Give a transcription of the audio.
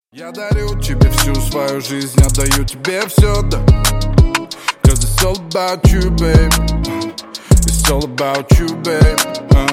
Я дарю тебе всю свою жизнь, отдаю тебе все, да. Cause it's all about you, babe. It's all about you, babe.